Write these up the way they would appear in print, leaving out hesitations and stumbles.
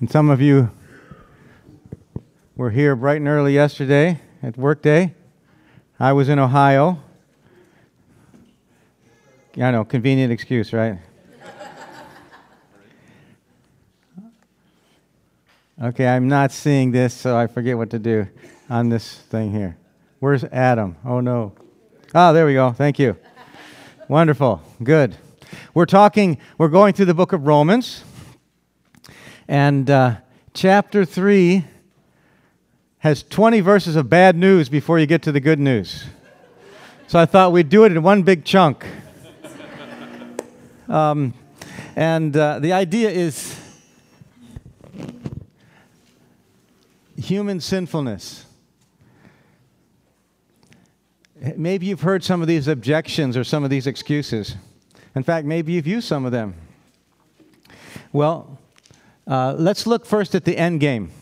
And some of you were here bright and early yesterday at work day. I was in Ohio. I know, convenient excuse, right? Okay, I'm not seeing this, so I forget what to do on this thing here. Where's Adam? Oh, no. Ah, there we go. Thank you. Wonderful. Good. We're going through the book of Romans, and chapter 3 has 20 verses of bad news before you get to the good news. So I thought we'd do it in one big chunk. The idea is human sinfulness. Maybe you've heard some of these objections or some of these excuses. In fact, maybe you've used some of them. Well, let's look first at the end game.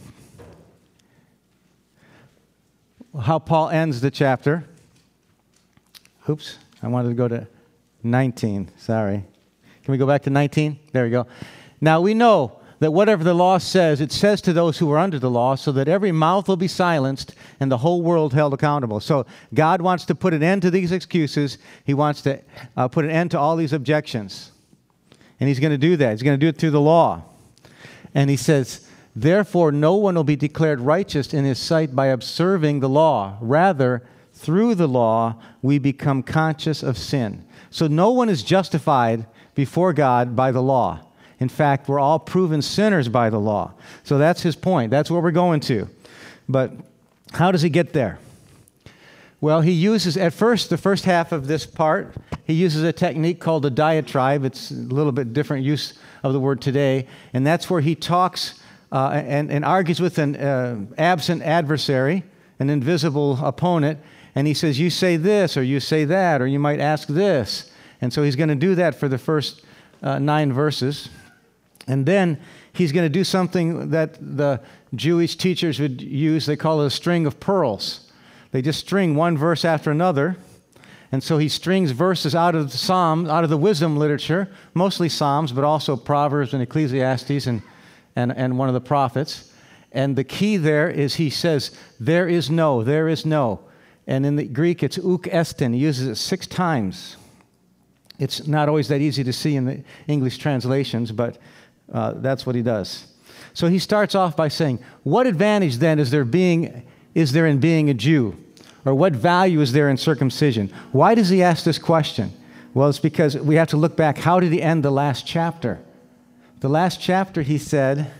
How Paul ends the chapter. Oops, I wanted to go to 19. Sorry. Can we go back to 19? There we go. Now we know that whatever the law says, it says to those who are under the law, so that every mouth will be silenced and the whole world held accountable. So God wants to put an end to these excuses. He wants to put an end to all these objections. And He's going to do that. He's going to do it through the law. And He says, therefore, no one will be declared righteous in His sight by observing the law. Rather, through the law, we become conscious of sin. So no one is justified before God by the law. In fact, we're all proven sinners by the law. So that's his point. That's where we're going to. But how does he get there? Well, he uses, at first, the first half of this part, he uses a technique called a diatribe. It's a little bit different use of the word today. And that's where he talks and argues with an absent adversary, an invisible opponent. And he says, you say this, or you say that, or you might ask this. And so he's going to do that for the first 9 verses. And then he's going to do something that the Jewish teachers would use. They call it a string of pearls. They just string one verse after another. And so he strings verses out of the Psalms, out of the wisdom literature, mostly Psalms, but also Proverbs and Ecclesiastes and one of the prophets. And the key there is he says, there is no. And in the Greek, it's uk estin. He uses it 6 times. It's not always that easy to see in the English translations, but that's what he does. So he starts off by saying, what advantage then is there in being a Jew? Or what value is there in circumcision? Why does he ask this question? Well, it's because we have to look back. How did he end the last chapter? The last chapter he said,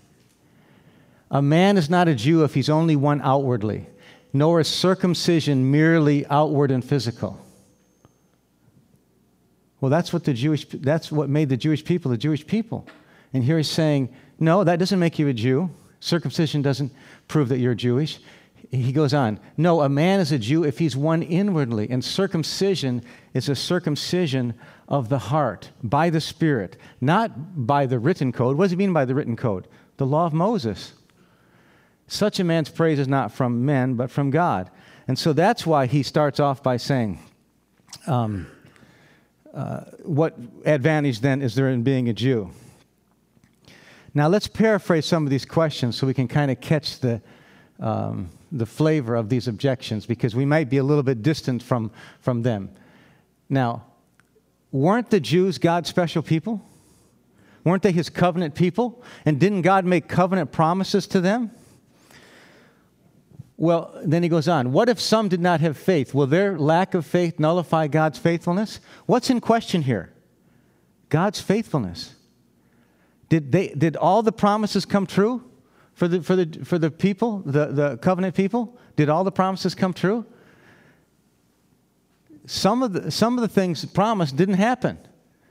a man is not a Jew if he's only one outwardly, nor is circumcision merely outward and physical. Well, that's what made the Jewish people. And here he's saying, no, that doesn't make you a Jew. Circumcision doesn't prove that you're Jewish. He goes on, no, a man is a Jew if he's one inwardly. And circumcision is a circumcision of the heart, by the Spirit, not by the written code. What does he mean by the written code? The law of Moses. Such a man's praise is not from men, but from God. And so that's why he starts off by saying, what advantage then is there in being a Jew? Now let's paraphrase some of these questions so we can kind of catch the flavor of these objections, because we might be a little bit distant from them. Now, weren't the Jews God's special people? Weren't they His covenant people? And didn't God make covenant promises to them? Well, then he goes on. What if some did not have faith? Will their lack of faith nullify God's faithfulness? What's in question here? God's faithfulness. Did all the promises come true for the people, the covenant people? Did all the promises come true? Some of the things promised didn't happen.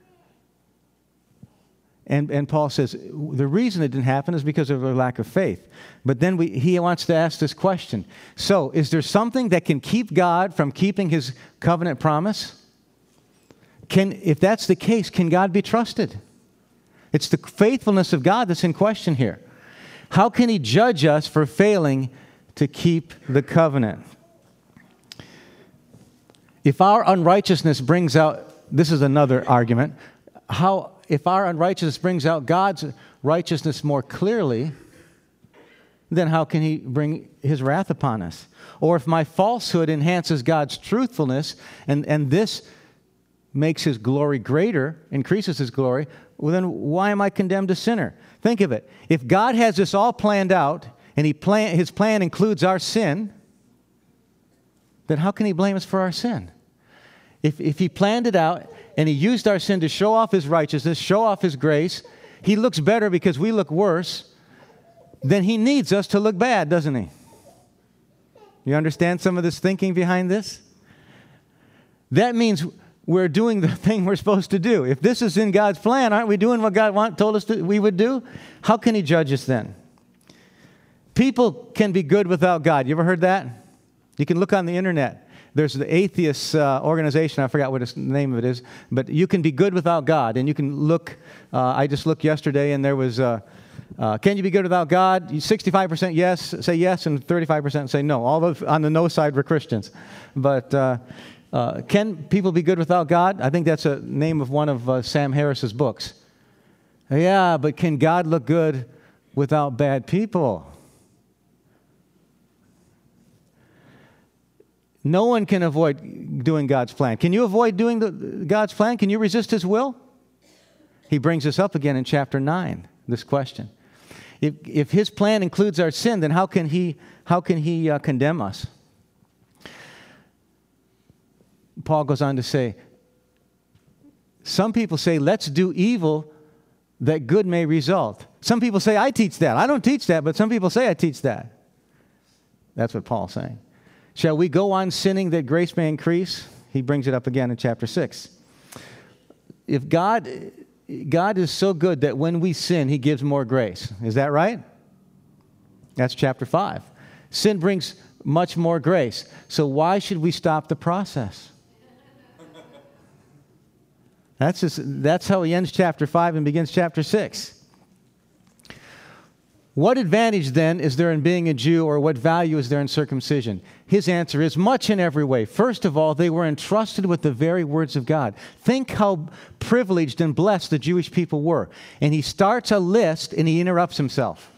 And Paul says the reason it didn't happen is because of their lack of faith. But then he wants to ask this question. So, is there something that can keep God from keeping His covenant promise? If that's the case, can God be trusted? It's the faithfulness of God that's in question here. How can He judge us for failing to keep the covenant? If our unrighteousness brings out, this is another argument, if our unrighteousness brings out God's righteousness more clearly, then how can he bring his wrath upon us? Or if my falsehood enhances God's truthfulness, and this makes his glory greater, increases his glory, well, then why am I condemned a sinner? Think of it. If God has this all planned out, and his plan includes our sin, then how can he blame us for our sin? If he planned it out, and he used our sin to show off his righteousness, show off his grace, he looks better because we look worse, then he needs us to look bad, doesn't he? You understand some of this thinking behind this? That means we're doing the thing we're supposed to do. If this is in God's plan, aren't we doing what God told us we would do? How can he judge us then? People can be good without God. You ever heard that? You can look on the internet. There's the atheist organization. I forgot what the name of it is. But you can be good without God. And you can look. I just looked yesterday, and there was, can you be good without God? 65% yes, say yes, and 35% say no. All those on the no side were Christians. But can people be good without God? I think that's a name of one of Sam Harris's books. Yeah, but can God look good without bad people? No one can avoid doing God's plan. Can you avoid doing God's plan? Can you resist his will? He brings us up again in chapter 9, this question. If his plan includes our sin, then how can he condemn us? Paul goes on to say, some people say, let's do evil that good may result. Some people say, I teach that. I don't teach that, but some people say I teach that. That's what Paul's saying. Shall we go on sinning that grace may increase? He brings it up again in chapter 6. If God is so good that when we sin, he gives more grace. Is that right? That's chapter 5. Sin brings much more grace. So why should we stop the process? That's how he ends chapter 5 and begins chapter 6. What advantage, then, is there in being a Jew, or what value is there in circumcision? His answer is much in every way. First of all, they were entrusted with the very words of God. Think how privileged and blessed the Jewish people were. And he starts a list, and he interrupts himself.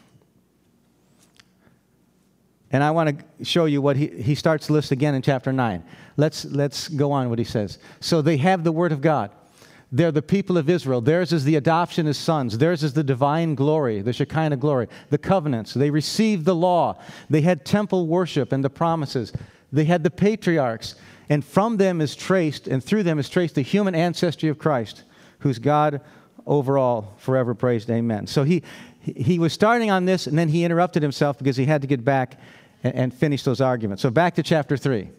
And I want to show you what he starts the list again in chapter 9. Let's go on what he says. So they have the word of God. They're the people of Israel. Theirs is the adoption as sons. Theirs is the divine glory, the Shekinah glory, the covenants. They received the law. They had temple worship and the promises. They had the patriarchs. And from them is traced, and through them is traced the human ancestry of Christ, who's God over all, forever praised. Amen. So he was starting on this, and then he interrupted himself because he had to get back and finish those arguments. So back to chapter 3.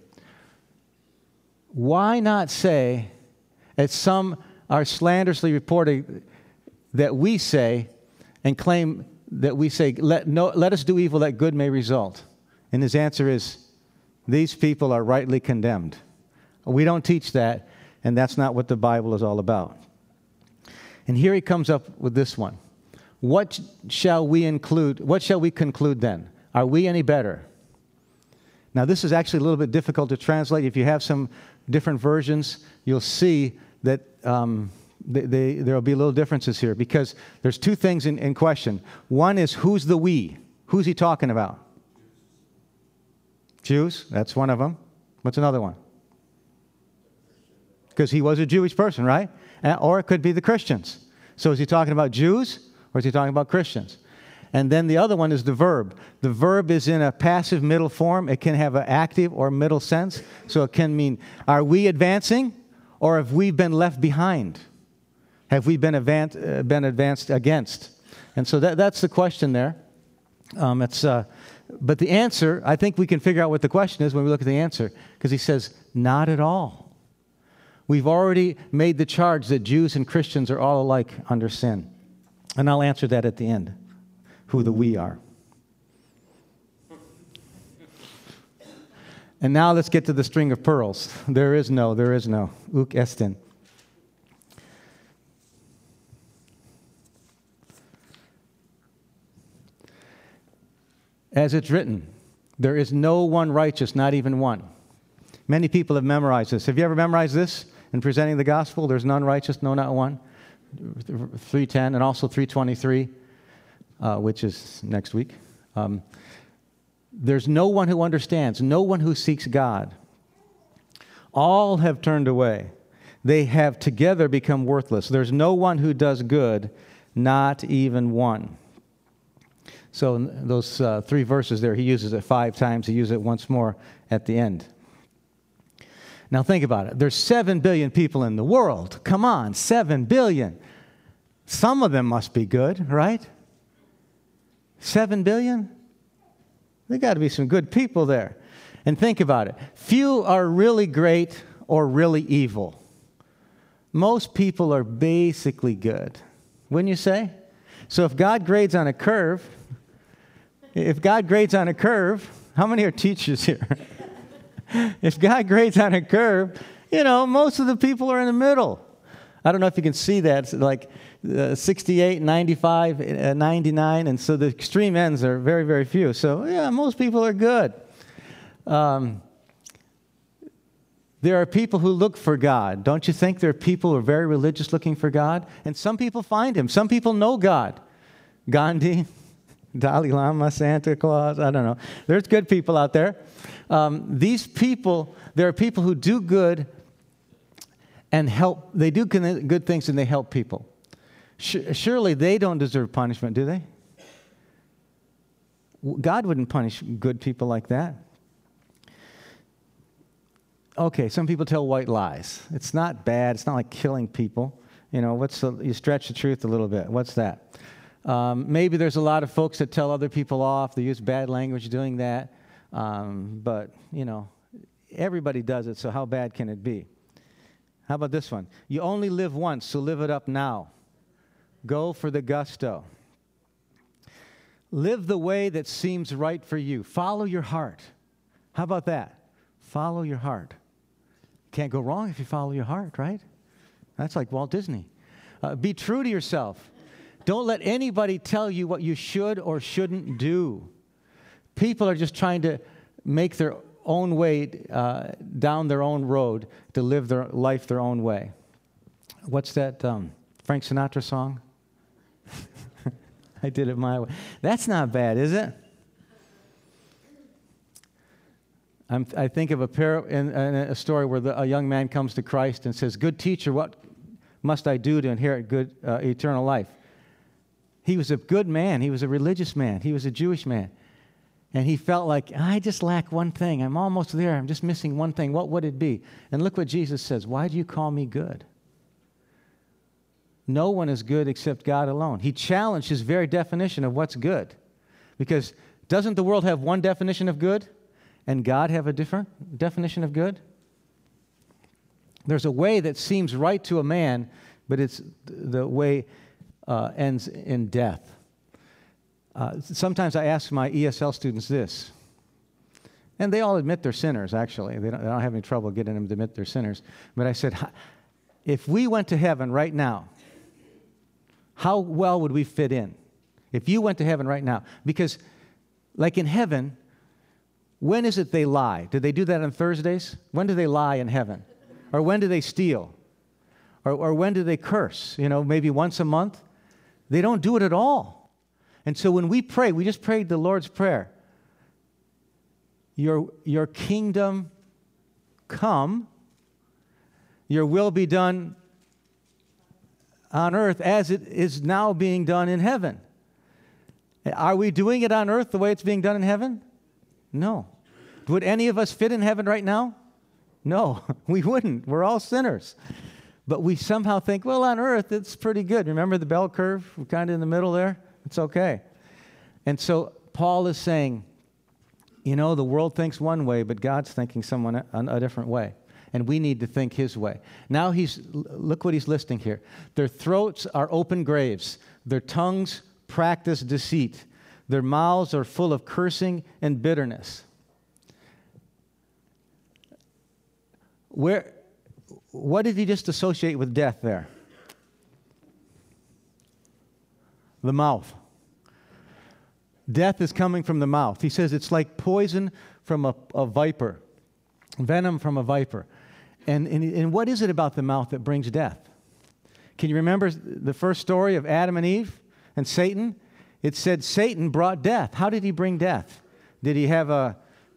Why not say, as some are slanderously reporting that we say, and claim that we say, let us do evil that good may result? And his answer is, these people are rightly condemned. We don't teach that, and that's not what the Bible is all about. And here he comes up with this one. What shall we conclude then? Are we any better? Now, this is actually a little bit difficult to translate. If you have some different versions, you'll see that there will be little differences here, because there's two things in question. One is, who's the we? Who's he talking about? Jews, that's one of them. What's another one? Because he was a Jewish person, right? Or it could be the Christians. So is he talking about Jews, or is he talking about Christians? And then the other one is the verb. The verb is in a passive middle form. It can have an active or middle sense. So it can mean, are we advancing, or have we been left behind? Have we been advanced against? And so that's the question there. But the answer, I think we can figure out what the question is when we look at the answer, because he says, not at all. We've already made the charge that Jews and Christians are all alike under sin. And I'll answer that at the end, who the we are. And now let's get to the string of pearls. There is no. Uk estin. As it's written, there is no one righteous, not even one. Many people have memorized this. Have you ever memorized this in presenting the gospel? There's none righteous, no, not one. 3:10 and also 3:23. which is next week. There's no one who understands, no one who seeks God. All have turned away. They have together become worthless. There's no one who does good, not even one. So in those 3 verses there, he uses it 5 times. He uses it once more at the end. Now think about it. There's 7 billion people in the world. Come on, 7 billion. Some of them must be good, right? 7 billion? There got to be some good people there. And think about it. Few are really great or really evil. Most people are basically good. Wouldn't you say? So if God grades on a curve, how many are teachers here? If God grades on a curve, most of the people are in the middle. I don't know if you can see that. It's like 68, 95, 99, and so the extreme ends are very, very few. So, yeah, most people are good. There are people who look for God. Don't you think there are people who are very religious looking for God? And some people find Him. Some people know God. Gandhi, Dalai Lama, Santa Claus, I don't know. There's good people out there. There are people who do good and help. They do good things and they help people. Surely they don't deserve punishment, do they? God wouldn't punish good people like that. Okay, some people tell white lies. It's not bad. It's not like killing people. You stretch the truth a little bit. What's that? Maybe there's a lot of folks that tell other people off. They use bad language doing that. But, everybody does it, so how bad can it be? How about this one? You only live once, so live it up now. Go for the gusto. Live the way that seems right for you. Follow your heart. How about that? Follow your heart. Can't go wrong if you follow your heart, right? That's like Walt Disney. Be true to yourself. Don't let anybody tell you what you should or shouldn't do. People are just trying to make their own way down their own road to live their life their own way. What's that Frank Sinatra song? I did it my way. That's not bad, is it? I think of a story where a young man comes to Christ and says, "Good teacher, what must I do to inherit good eternal life?" He was a good man. He was a religious man. He was a Jewish man. And he felt like, I just lack one thing. I'm almost there. I'm just missing one thing. What would it be? And look what Jesus says. Why do you call me good? No one is good except God alone. He challenged his very definition of what's good. Because doesn't the world have one definition of good? And God have a different definition of good? There's a way that seems right to a man, but it's the way ends in death. Sometimes I ask my ESL students this, and they all admit they're sinners, actually. They don't have any trouble getting them to admit they're sinners. But I said, if we went to heaven right now, how well would we fit in? If you went to heaven right now. Because, like in heaven, when is it they lie? Do they do that on Thursdays? When do they lie in heaven? Or when do they steal? Or when do they curse? Maybe once a month? They don't do it at all. And so when we pray, we just prayed the Lord's Prayer. Your kingdom come, your will be done on earth as it is now being done in heaven. Are we doing it on earth the way it's being done in heaven? No. Would any of us fit in heaven right now? No, we wouldn't. We're all sinners. But we somehow think, well, on earth, it's pretty good. Remember the bell curve? We're kind of in the middle there. It's okay. And so Paul is saying, the world thinks one way, but God's thinking a different way. And we need to think his way. Now look what he's listing here. Their throats are open graves. Their tongues practice deceit. Their mouths are full of cursing and bitterness. What did he just associate with death there? The mouth. Death is coming from the mouth. He says it's like poison from a viper, venom from a viper. And what is it about the mouth that brings death? Can you remember the first story of Adam and Eve and Satan? it said Satan brought death. How did he bring death? Did he have a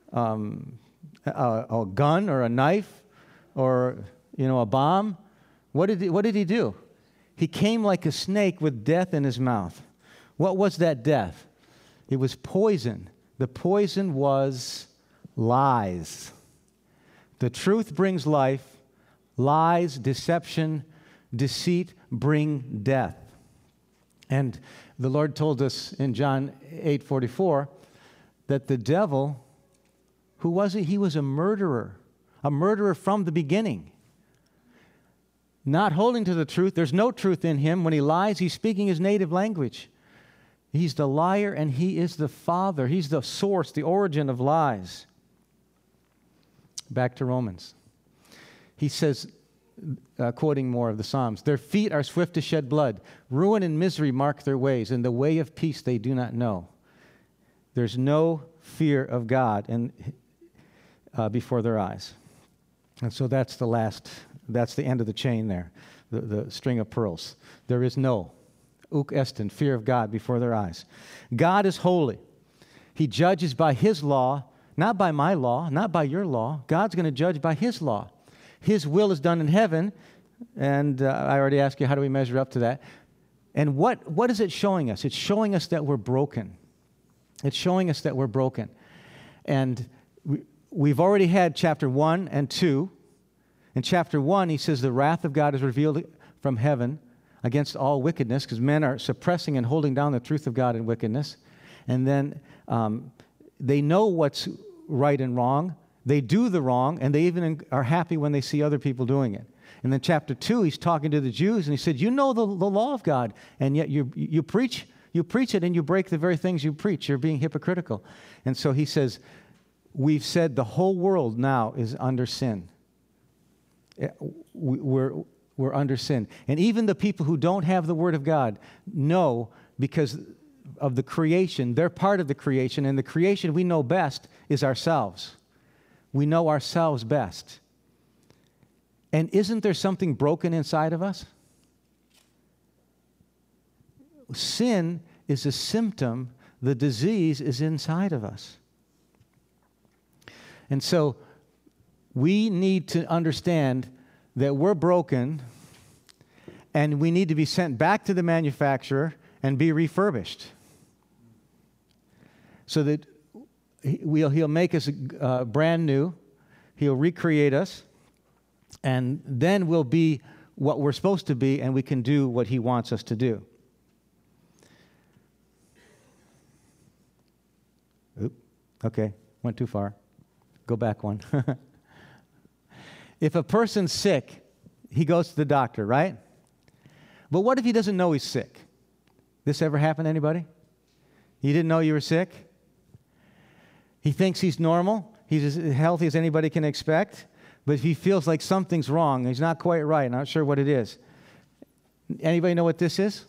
gun or a knife or, a bomb? What did he do? He came like a snake with death in his mouth. What was that death? It was poison. The poison was lies. The truth brings life. Lies, deception, deceit bring death. And the Lord told us in John 8:44 that the devil, who was he? He was a murderer from the beginning. Not holding to the truth. There's no truth in him. When he lies, he's speaking his native language. He's the liar and he is the father. He's the source, the origin of lies. Back to Romans. He says, quoting more of the Psalms, their feet are swift to shed blood. Ruin and misery mark their ways, and the way of peace they do not know. There's no fear of God before their eyes. And so that's the end of the chain there, the string of pearls. There is no uk estin, fear of God before their eyes. God is holy. He judges by his law, not by my law, not by your law. God's going to judge by his law. His will is done in heaven, and I already asked you, how do we measure up to that? And what is it showing us? It's showing us that we're broken. It's showing us that we're broken. And we've already had chapter 1 and 2. In chapter 1, he says the wrath of God is revealed from heaven against all wickedness, because men are suppressing and holding down the truth of God in wickedness. And then they know what's right and wrong. They do the wrong, and they even are happy when they see other people doing it. And then chapter 2, he's talking to the Jews, and he said, you know the law of God, and yet you preach it, and you break the very things you preach. You're being hypocritical. And so he says, we've said the whole world now is under sin. We're under sin. And even the people who don't have the Word of God know, because of the creation, they're part of the creation, and the creation we know best is ourselves. We know ourselves best. And isn't there something broken inside of us? Sin is a symptom. The disease is inside of us. And so we need to understand that we're broken, and we need to be sent back to the manufacturer and be refurbished, so that he'll make us brand new. He'll recreate us, and then we'll be what we're supposed to be, and we can do what he wants us to do. Okay, went too far. Go back one. If a person's sick, he goes to the doctor, right? But what if he doesn't know he's sick? This ever happened to anybody? You didn't know you were sick? He thinks he's normal. He's as healthy as anybody can expect. But if he feels like something's wrong, he's not quite right, not sure what it is. Anybody know what this is?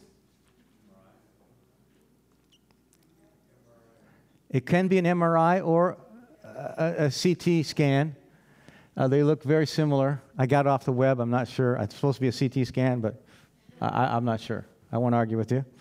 It can be an MRI or a CT scan. They look very similar. I got it off the web. I'm not sure. It's supposed to be a CT scan, but I'm not sure. I won't argue with you.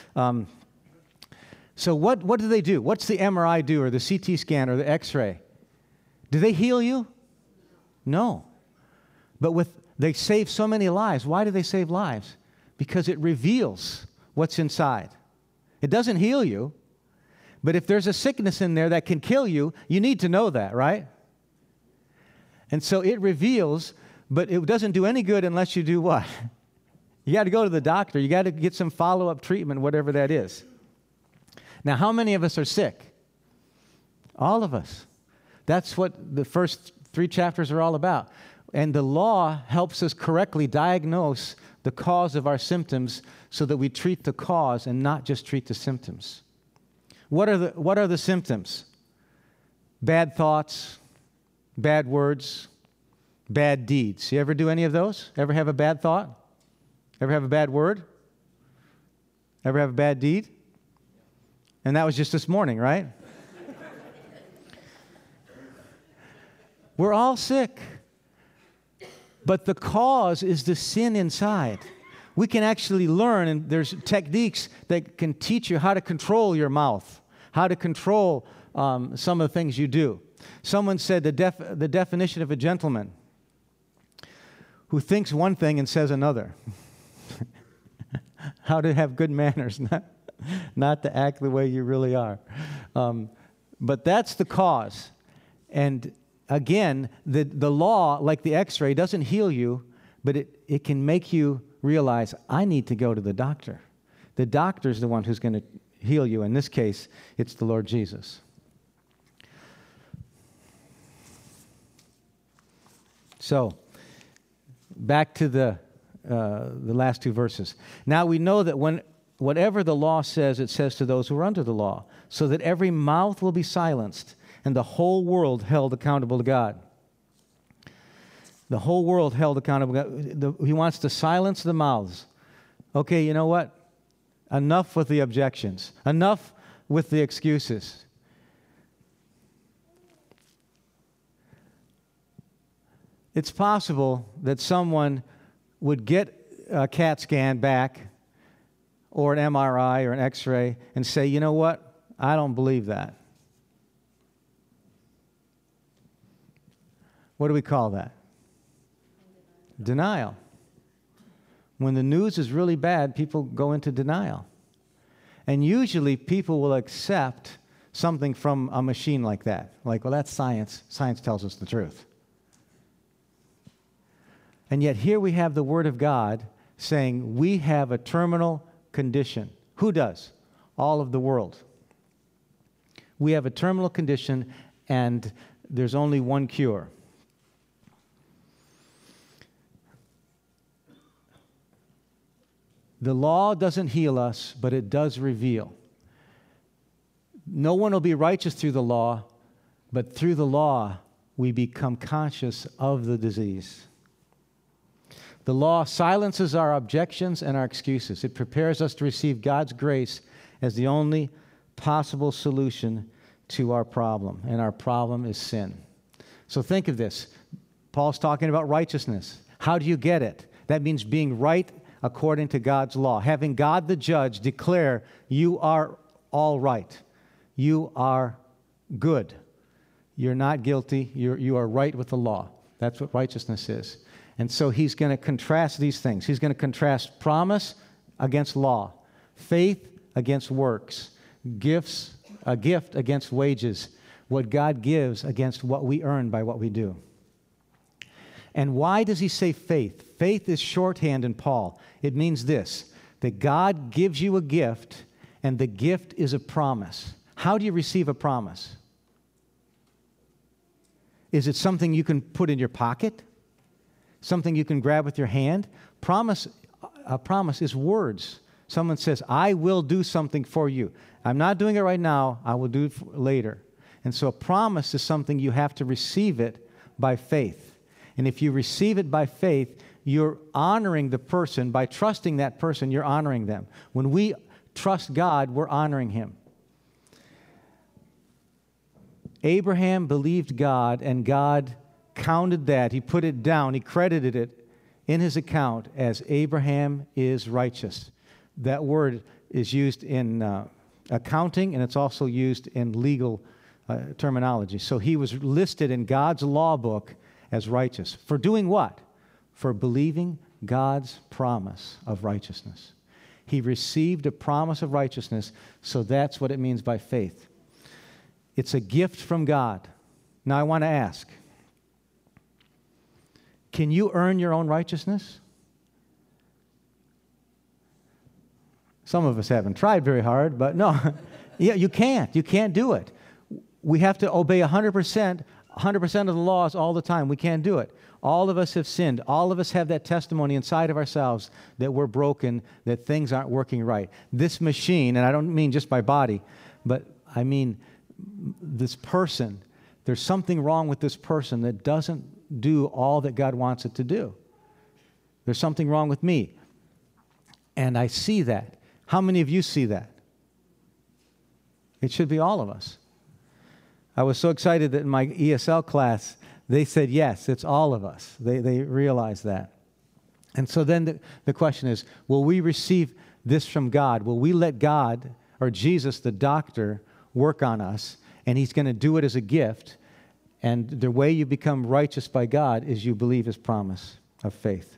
So what do they do? What's the MRI do, or the CT scan, or the X-ray? Do they heal you? No. But they save so many lives. Why do they save lives? Because it reveals what's inside. It doesn't heal you. But if there's a sickness in there that can kill you, you need to know that, right? And so it reveals, but it doesn't do any good unless you do what? You got to go to the doctor. You got to get some follow-up treatment, whatever that is. Now, how many of us are sick? All of us. That's what the first 3 chapters are all about. And the law helps us correctly diagnose the cause of our symptoms so that we treat the cause and not just treat the symptoms. What are the symptoms? Bad thoughts, bad words, bad deeds. You ever do any of those? Ever have a bad thought? Ever have a bad word? Ever have a bad deed? And that was just this morning, right? We're all sick. But the cause is the sin inside. We can actually learn, and there's techniques that can teach you how to control your mouth, how to control some of the things you do. Someone said the definition of a gentleman who thinks one thing and says another. How to have good manners, not to act the way you really are. But that's the cause. And again, the law, like the x-ray, doesn't heal you, but it can make you realize, I need to go to the doctor. The doctor's the one who's going to heal you. In this case, it's the Lord Jesus. So, back to the last two verses. Now we know that whatever the law says, it says to those who are under the law, so that every mouth will be silenced and the whole world held accountable to God. The whole world held accountable to God. He wants to silence the mouths. Okay, you know what? Enough with the objections. Enough with the excuses. It's possible that someone would get a CAT scan back or an MRI or an X-ray and say, you know what? I don't believe that. What do we call that? Denial. When the news is really bad, people go into denial. And usually people will accept something from a machine like that. Like, well, that's science. Science tells us the truth. And yet here we have the Word of God saying we have a terminal condition. Who does? All of the world. We have a terminal condition, and there's only one cure. The law doesn't heal us, but it does reveal. No one will be righteous through the law, but through the law we become conscious of the disease. The law silences our objections and our excuses. It prepares us to receive God's grace as the only possible solution to our problem, and our problem is sin. So think of this. Paul's talking about righteousness. How do you get it? That means being right according to God's law. Having God the judge declare you are all right. You are good. You're not guilty. You are right with the law. That's what righteousness is. And so he's going to contrast these things. He's going to contrast promise against law, faith against works, a gift against wages, what God gives against what we earn by what we do. And why does he say faith? Faith is shorthand in Paul. It means this, that God gives you a gift, and the gift is a promise. How do you receive a promise? Is it something you can put in your pocket? Something you can grab with your hand? A promise is words. Someone says, I will do something for you. I'm not doing it right now. I will do it later. And so a promise is something you have to receive it by faith. And if you receive it by faith, you're honoring the person. By trusting that person, you're honoring them. When we trust God, we're honoring him. Abraham believed God, and God counted that. He put it down. He credited it in his account as Abraham is righteous. That word is used in accounting, and it's also used in legal terminology. So he was listed in God's law book as righteous. For doing what? For believing God's promise of righteousness. He received a promise of righteousness, so that's what it means by faith. It's a gift from God. Now I want to ask, can you earn your own righteousness? Some of us haven't tried very hard, but no. Yeah, you can't. You can't do it. We have to obey 100% of the laws all the time. We can't do it. All of us have sinned. All of us have that testimony inside of ourselves that we're broken, that things aren't working right. This machine, and I don't mean just my body, but I mean this person, there's something wrong with this person that doesn't do all that God wants it to do. There's something wrong with me. And I see that. How many of you see that? It should be all of us. I was so excited that in my ESL class, they said, yes, it's all of us. They realized that. And so then the question is, will we receive this from God? Will we let God or Jesus, the doctor, work on us? And he's going to do it as a gift. And the way you become righteous by God is you believe his promise of faith.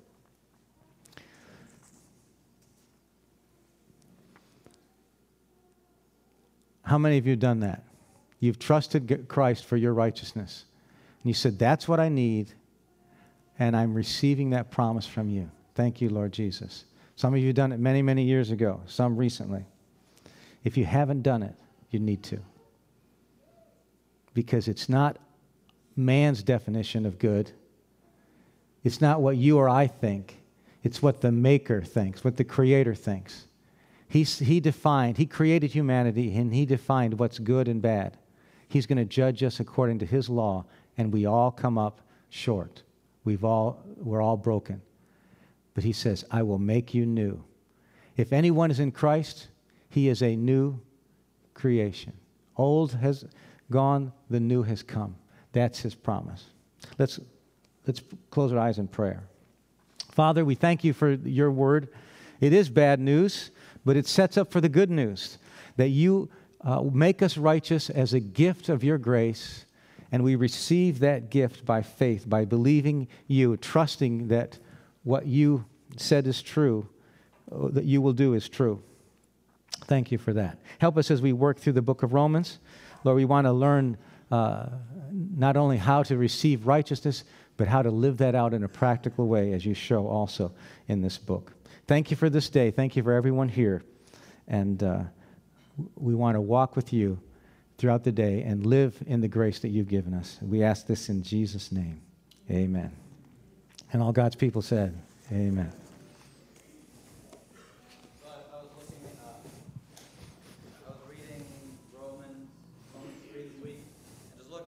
How many of you have done that? You've trusted Christ for your righteousness. And you said, that's what I need, and I'm receiving that promise from you. Thank you, Lord Jesus. Some of you have done it many, many years ago, some recently. If you haven't done it, you need to. Because it's not man's definition of good. It's not what you or I think. It's what the Maker thinks, what the Creator thinks. He created humanity, and he defined what's good and bad. He's going to judge us according to his law, and we all come up short. We're all broken. But he says, I will make you new. If anyone is in Christ, he is a new creation. Old has gone, the new has come. That's his promise. Let's close our eyes in prayer. Father, we thank you for your word. It is bad news, but it sets up for the good news, that you make us righteous as a gift of your grace, and we receive that gift by faith, by believing you, trusting that what you said is true, that you will do is true. Thank you for that. Help us as we work through the book of Romans. Lord, we want to learn not only how to receive righteousness, but how to live that out in a practical way, as you show also in this book. Thank you for this day. Thank you for everyone here. And we want to walk with you throughout the day and live in the grace that you've given us. We ask this in Jesus' name. Amen. And all God's people said, amen.